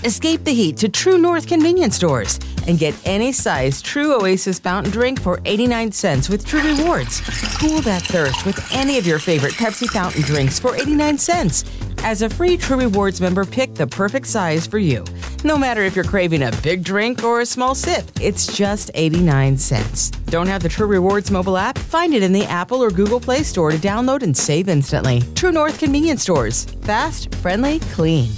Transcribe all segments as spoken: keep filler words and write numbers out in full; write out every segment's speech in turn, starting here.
Escape the heat to True North convenience stores and get any size True Oasis fountain drink for eighty-nine cents with True Rewards. Cool that thirst with any of your favorite Pepsi fountain drinks for eighty-nine cents. As a free True Rewards member, pick the perfect size for you. No matter if you're craving a big drink or a small sip, it's just eighty-nine cents. Don't have the True Rewards mobile app? Find it in the Apple or Google Play Store to download and save instantly. True North convenience stores. Fast, friendly, clean.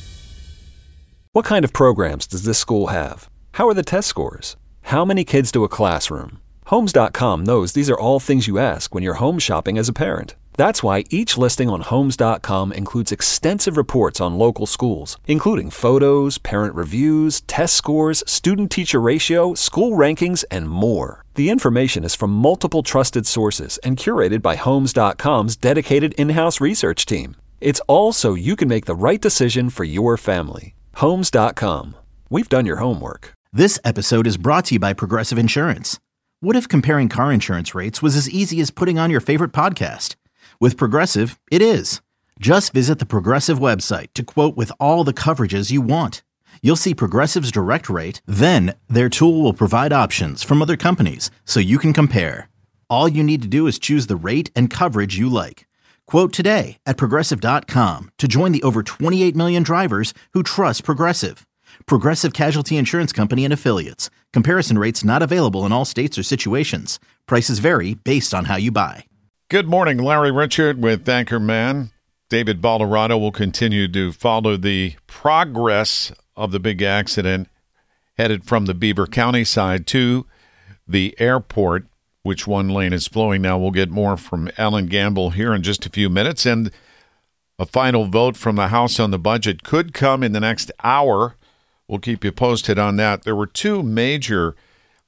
What kind of programs does this school have? How are the test scores? How many kids do a classroom? Homes dot com knows these are all things you ask when you're home shopping as a parent. That's why each listing on Homes dot com includes extensive reports on local schools, including photos, parent reviews, test scores, student-teacher ratio, school rankings, and more. The information is from multiple trusted sources and curated by Homes dot com's dedicated in-house research team. It's all so you can make the right decision for your family. Homes dot com. We've done your homework. This episode is brought to you by Progressive Insurance. What if comparing car insurance rates was as easy as putting on your favorite podcast? With Progressive, it is. Just visit the Progressive website to quote with all the coverages you want. You'll see Progressive's direct rate, then their tool will provide options from other companies so you can compare. All you need to do is choose the rate and coverage you like. Quote today at Progressive dot com to join the over twenty-eight million drivers who trust Progressive. Progressive Casualty Insurance Company and Affiliates. Comparison rates not available in all states or situations. Prices vary based on how you buy. Good morning, Larry Richert with Anchorman. David Balderrado will continue to follow the progress of the big accident headed from the Beaver County side to the airport. Which one lane is flowing now? We'll get more from Alan Gamble here in just a few minutes. And a final vote from the House on the budget could come in the next hour. We'll keep you posted on that. There were two major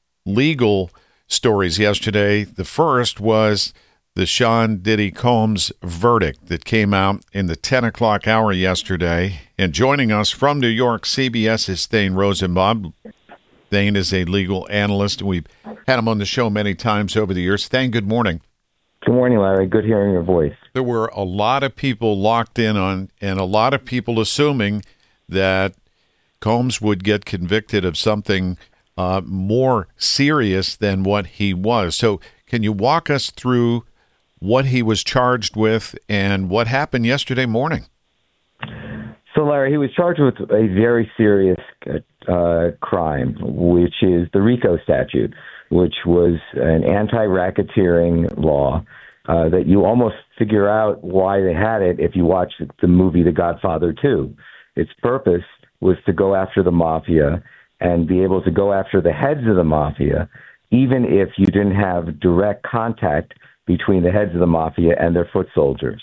legal stories yesterday. The first was the Sean Diddy Combs verdict that came out in the ten o'clock hour yesterday. And joining us from New York, CBS's Thane Rosenbaum. Thane is a legal analyst. We've had him on the show many times over the years. Thane, good morning. Good morning, Larry. Good hearing your voice. There were a lot of people locked in on, and a lot of people assuming that Combs would get convicted of something uh, more serious than what he was. So can you walk us through what he was charged with and what happened yesterday morning? So, Larry, he was charged with a very serious uh, crime, which is the RICO statute, which was an anti-racketeering law uh, that you almost figure out why they had it if you watch the movie The Godfather two. Its purpose was to go after the mafia and be able to go after the heads of the mafia, even if you didn't have direct contact between the heads of the mafia and their foot soldiers.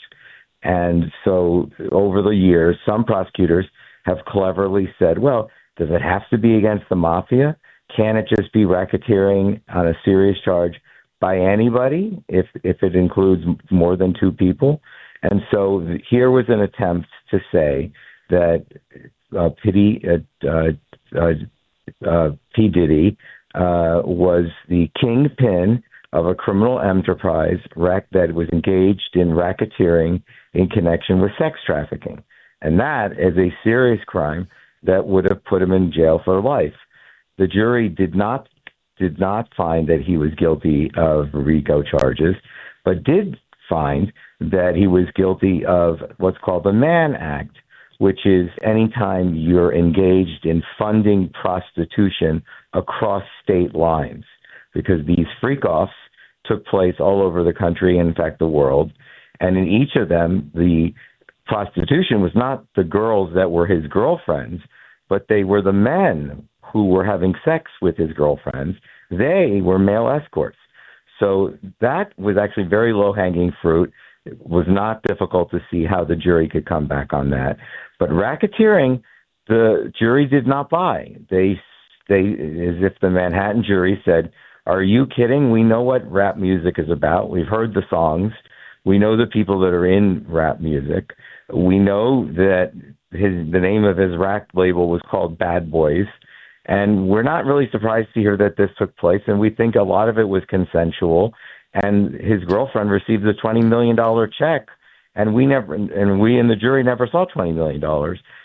And so over the years, some prosecutors have cleverly said, well, does it have to be against the mafia? Can it just be racketeering on a serious charge by anybody if if it includes more than two people? And so here was an attempt to say that uh, P. Uh, uh, uh, P. Diddy uh, was the kingpin of a criminal enterprise rack that was engaged in racketeering in connection with sex trafficking. And that is a serious crime that would have put him in jail for life. The jury did not did not find that he was guilty of RICO charges, but did find that he was guilty of what's called the Mann Act, which is anytime you're engaged in funding prostitution across state lines, because these freak-offs took place all over the country, in fact, the world. And in each of them, the prostitution was not the girls that were his girlfriends, but they were the men who were having sex with his girlfriends. They were male escorts. So that was actually very low-hanging fruit. It was not difficult to see how the jury could come back on that. But racketeering, the jury did not buy. They, they, as if the Manhattan jury said, are you kidding? We know what rap music is about. We've heard the songs. We know the people that are in rap music. We know that his the name of his rap label was called Bad Boys. And we're not really surprised to hear that this took place. And we think a lot of it was consensual. And his girlfriend received a twenty million dollars check. And we never, and we in the jury never saw twenty million dollars.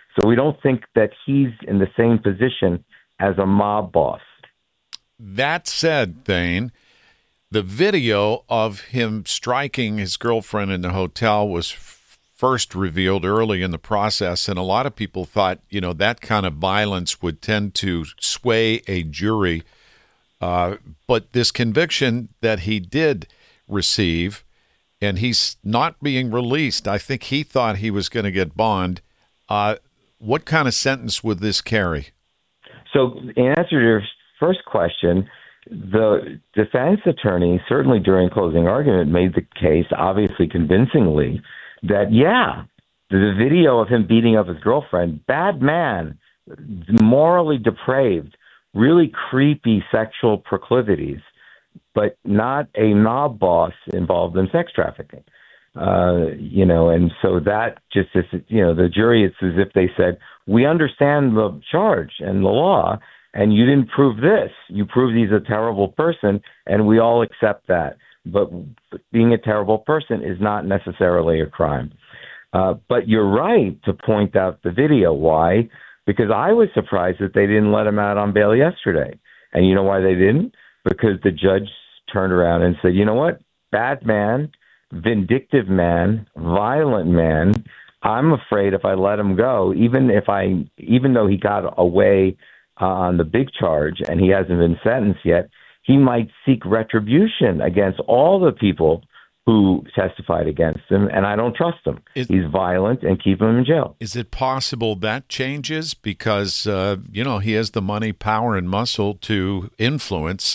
So we don't think that he's in the same position as a mob boss. That said, Thane, the video of him striking his girlfriend in the hotel was f- first revealed early in the process, and a lot of people thought, you know, that kind of violence would tend to sway a jury. Uh, but this conviction that he did receive, and he's not being released, I think he thought he was going to get bond. Uh, what kind of sentence would this carry? So in answer to your first question, the defense attorney, certainly during closing argument, made the case, obviously convincingly, that, yeah, the video of him beating up his girlfriend, bad man, morally depraved, really creepy sexual proclivities, but not a mob boss involved in sex trafficking. Uh, you know, and so that just is, you know, the jury, it's as if they said, we understand the charge and the law, and you didn't prove this. You proved he's a terrible person, and we all accept that. But being a terrible person is not necessarily a crime. Uh, but you're right to point out the video. Why? Because I was surprised that they didn't let him out on bail yesterday. And you know why they didn't? Because the judge turned around and said, you know what? Bad man, vindictive man, violent man. I'm afraid if I let him go, even if I, even though he got away uh, on the big charge and he hasn't been sentenced yet, he might seek retribution against all the people who testified against him, and I don't trust him. Is, He's violent, and keep him in jail. Is it possible that changes because, uh, you know, he has the money, power, and muscle to influence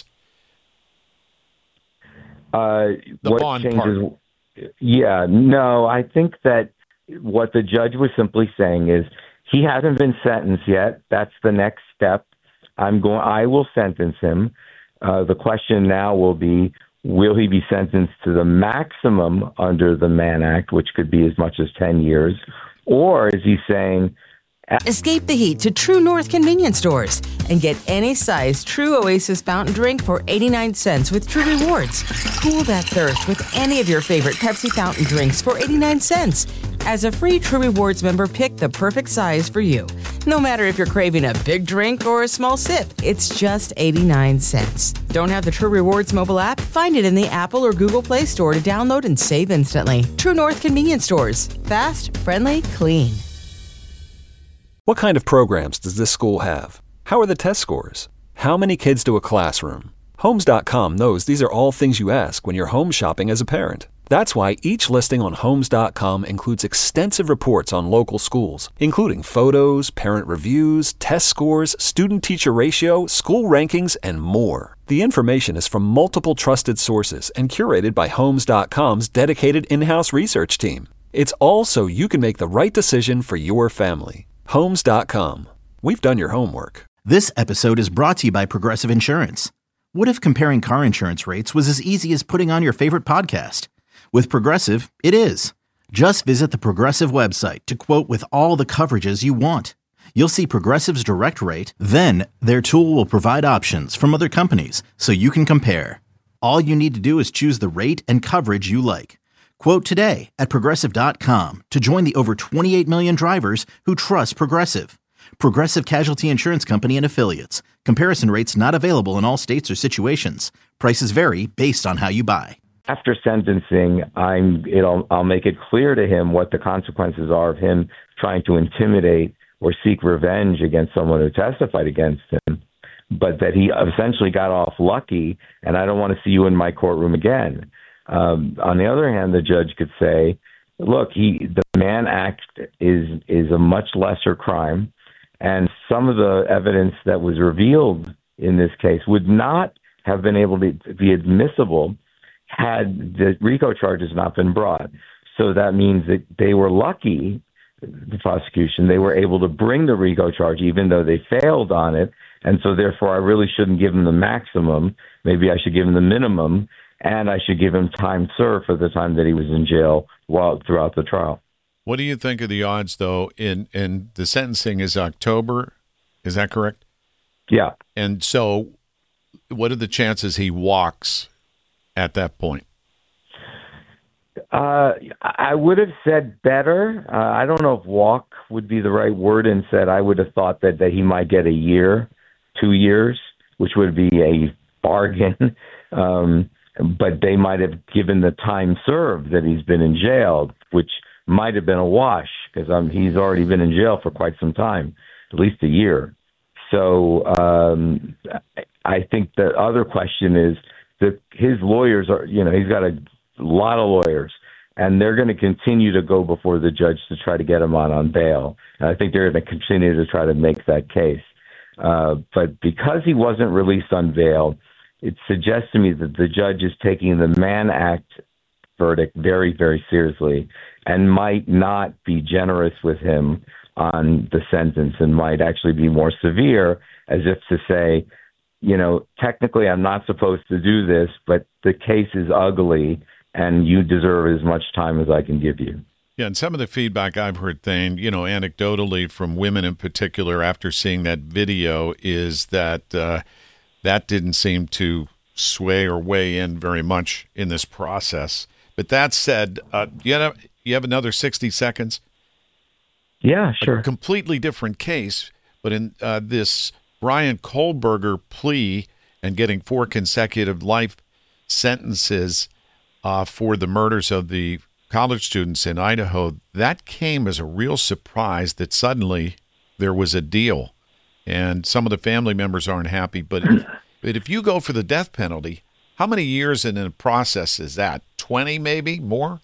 uh, the what bond changes, part? Yeah, no, I think that what the judge was simply saying is he hasn't been sentenced yet. That's the next step. I'm going. I will sentence him. Uh, the question now will be, will he be sentenced to the maximum under the Mann Act, which could be as much as ten years, or is he saying... Escape the heat to True North convenience stores and get any size True Oasis fountain drink for eighty-nine cents with True Rewards. Cool that thirst with any of your favorite Pepsi fountain drinks for eighty-nine cents. As a free True Rewards member, pick the perfect size for you. No matter if you're craving a big drink or a small sip, it's just eighty-nine cents. Don't have the True Rewards mobile app? Find it in the Apple or Google Play Store to download and save instantly. True North convenience stores. Fast, friendly, clean. What kind of programs does this school have? How are the test scores? How many kids do a classroom? Homes dot com knows these are all things you ask when you're home shopping as a parent. That's why each listing on Homes dot com includes extensive reports on local schools, including photos, parent reviews, test scores, student-teacher ratio, school rankings, and more. The information is from multiple trusted sources and curated by Homes dot com's dedicated in-house research team. It's all so you can make the right decision for your family. Homes dot com. We've done your homework. This episode is brought to you by Progressive Insurance. What if comparing car insurance rates was as easy as putting on your favorite podcast? With Progressive, it is. Just visit the Progressive website to quote with all the coverages you want. You'll see Progressive's direct rate, then their tool will provide options from other companies so you can compare. All you need to do is choose the rate and coverage you like. Quote today at Progressive dot com to join the over twenty-eight million drivers who trust Progressive. Progressive Casualty Insurance Company and Affiliates. Comparison rates not available in all states or situations. Prices vary based on how you buy. After sentencing, I'm, it'll, I'll make it clear to him what the consequences are of him trying to intimidate or seek revenge against someone who testified against him, but that he essentially got off lucky, and I don't want to see you in my courtroom again. Um, on the other hand, the judge could say, look, he, the Mann Act is is a much lesser crime, and some of the evidence that was revealed in this case would not have been able to be admissible had the RICO charges not been brought. So that means that they were lucky, the prosecution, they were able to bring the RICO charge even though they failed on it, and so therefore I really shouldn't give them the maximum. Maybe I should give them the minimum, and I should give him time served for the time that he was in jail while throughout the trial. What do you think of the odds, though, in, in the sentencing is October? Is that correct? Yeah. And so what are the chances he walks at that point? Uh, I would have said better. Uh, I don't know if walk would be the right word, and said I would have thought that, that he might get a year, two years, which would be a bargain. Um, but they might have given the time served that he's been in jail, which might have been a wash because um, he's already been in jail for quite some time, at least a year. So um, I think the other question is that his lawyers are, you know, he's got a lot of lawyers, and they're going to continue to go before the judge to try to get him on on bail. And I think they're going to continue to try to make that case. Uh, but because he wasn't released on bail, it suggests to me that the judge is taking the Mann Act verdict very, very seriously and might not be generous with him on the sentence and might actually be more severe, as if to say, you know, technically I'm not supposed to do this, but the case is ugly and you deserve as much time as I can give you. Yeah, and some of the feedback I've heard, Thane, you know, anecdotally from women in particular after seeing that video is that uh, that didn't seem to sway or weigh in very much in this process. But that said, uh, you, have, you have another sixty seconds? Yeah, sure. A completely different case, but in uh, this Bryan Kohberger plea and getting four consecutive life sentences uh, for the murders of the college students in Idaho, that came as a real surprise that suddenly there was a deal. And some of the family members aren't happy. But if, but if you go for the death penalty, how many years in a process is that? twenty maybe? More?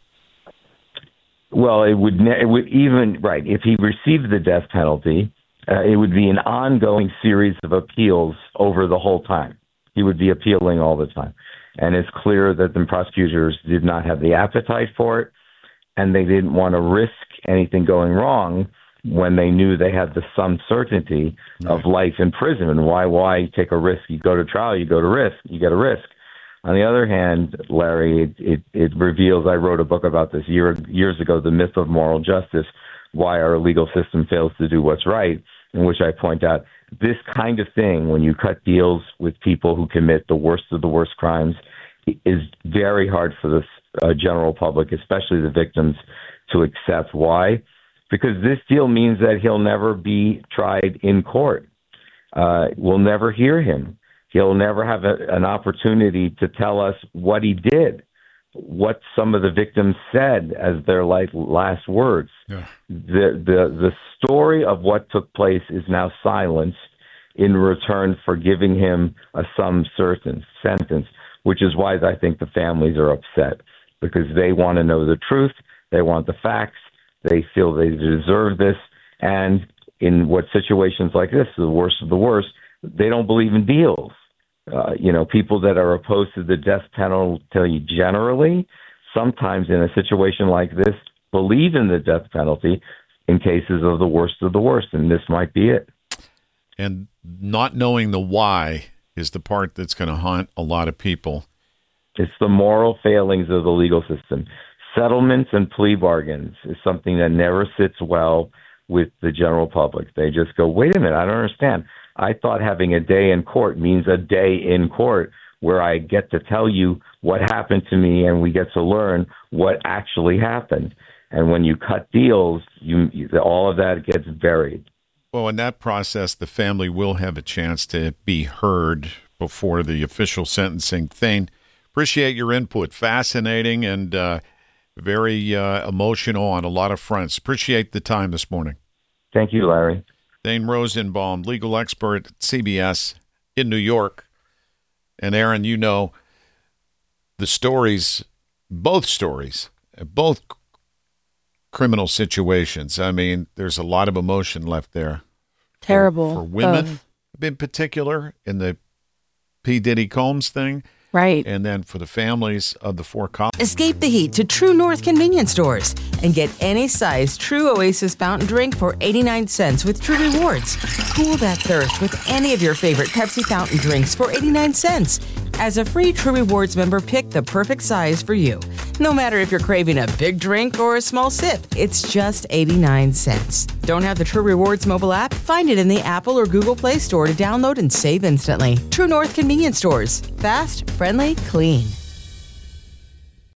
Well, it would, it would even, right, if he received the death penalty, uh, it would be an ongoing series of appeals over the whole time. He would be appealing all the time. And it's clear that the prosecutors did not have the appetite for it, and they didn't want to risk anything going wrong when they knew they had the some certainty right. of life in prison. And why, why take a risk? You go to trial, you go to risk, you get a risk. On the other hand, Larry, it, it, it reveals, I wrote a book about this year, years ago, The Myth of Moral Justice, Why Our Legal System Fails to Do What's Right, in which I point out this kind of thing, when you cut deals with people who commit the worst of the worst crimes, is very hard for the uh, general public, especially the victims, to accept. Why? Because this deal means that he'll never be tried in court. Uh, we'll never hear him. He'll never have a, an opportunity to tell us what he did, what some of the victims said as their life, last words. Yeah. The, the, the story of what took place is now silenced in return for giving him a some certain sentence, which is why I think the families are upset, because they want to know the truth. They want the facts. They feel they deserve this. And in what situations like this, the worst of the worst, they don't believe in deals. Uh, you know, people that are opposed to the death penalty generally, sometimes in a situation like this, believe in the death penalty in cases of the worst of the worst, and this might be it. And not knowing the why is the part that's going to haunt a lot of people. It's the moral failings of the legal system. Settlements and plea bargains is something that never sits well with the general public. They just go, wait a minute, I don't understand. I thought having a day in court means a day in court where I get to tell you what happened to me and we get to learn what actually happened. And when you cut deals, you, all of that gets buried. Well, in that process, the family will have a chance to be heard before the official sentencing. Thane, appreciate your input. Fascinating and uh, very uh, emotional on a lot of fronts. Appreciate the time this morning. Thank you, Larry. Thane Rosenbaum, legal expert at C B S in New York. And Aaron, you know the stories, both stories, both criminal situations. I mean, there's a lot of emotion left there. Terrible. For, for women um, in particular, in the P. Diddy Combs thing. Right. And then for the families of the four cops. Escape the heat to True North convenience stores and get any size True Oasis fountain drink for eighty-nine cents with True Rewards. Cool that thirst with any of your favorite Pepsi fountain drinks for eighty-nine cents. As a free True Rewards member, pick the perfect size for you. No matter if you're craving a big drink or a small sip, it's just eighty-nine cents. Don't have the True Rewards mobile app? Find it in the Apple or Google Play Store to download and save instantly. True North convenience stores. Fast, friendly, clean.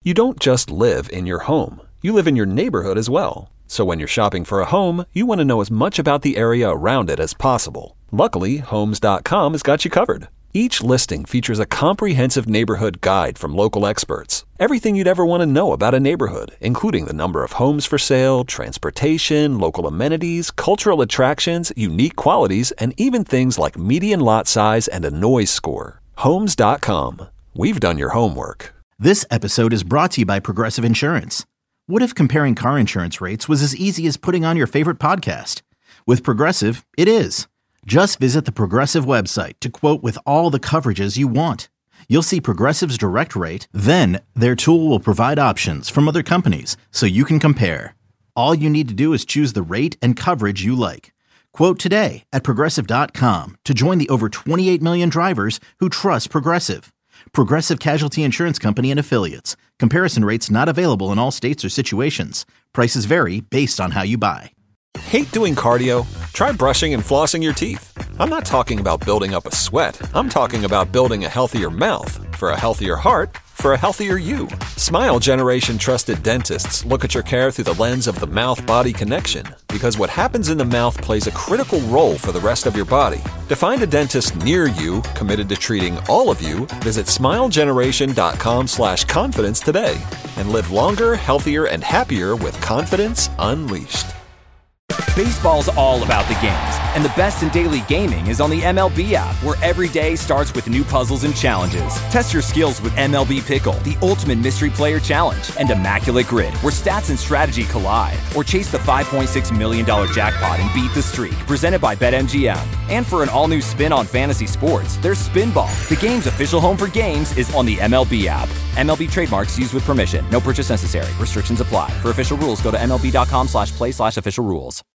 You don't just live in your home. You live in your neighborhood as well. So when you're shopping for a home, you want to know as much about the area around it as possible. Luckily, Homes dot com has got you covered. Each listing features a comprehensive neighborhood guide from local experts. Everything you'd ever want to know about a neighborhood, including the number of homes for sale, transportation, local amenities, cultural attractions, unique qualities, and even things like median lot size and a noise score. Homes dot com. We've done your homework. This episode is brought to you by Progressive Insurance. What if comparing car insurance rates was as easy as putting on your favorite podcast? With Progressive, it is. Just visit the Progressive website to quote with all the coverages you want. You'll see Progressive's direct rate, then their tool will provide options from other companies so you can compare. All you need to do is choose the rate and coverage you like. Quote today at Progressive dot com to join the over twenty-eight million drivers who trust Progressive. Progressive Casualty Insurance Company and Affiliates. Comparison rates not available in all states or situations. Prices vary based on how you buy. Hate doing cardio? Try brushing and flossing your teeth. I'm not talking about building up a sweat. I'm talking about building a healthier mouth. For a healthier heart, for a healthier you. Smile Generation trusted dentists look at your care through the lens of the mouth-body connection, because what happens in the mouth plays a critical role for the rest of your body. To find a dentist near you committed to treating all of you, visit smile generation dot com slash confidence today and live longer, healthier, and happier with confidence unleashed. Baseball's all about the games, and the best in daily gaming is on the M L B app, where every day starts with new puzzles and challenges. Test your skills with M L B Pickle, the ultimate mystery player challenge, and Immaculate Grid, where stats and strategy collide. Or chase the five point six million dollars jackpot and beat the streak, presented by BetMGM. And for an all-new spin on fantasy sports, there's Spinball. The game's official home for games is on the M L B app. M L B trademarks used with permission. No purchase necessary. Restrictions apply. For official rules, go to M L B dot com slash play slash official rules.